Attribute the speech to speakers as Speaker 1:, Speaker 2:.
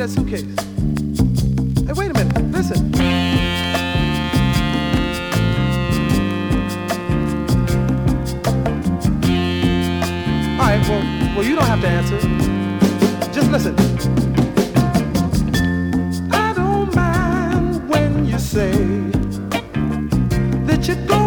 Speaker 1: that suitcase. Hey, wait a minute, listen. All right, well, you don't have to answer. Just listen. I don't mind when you say that you're going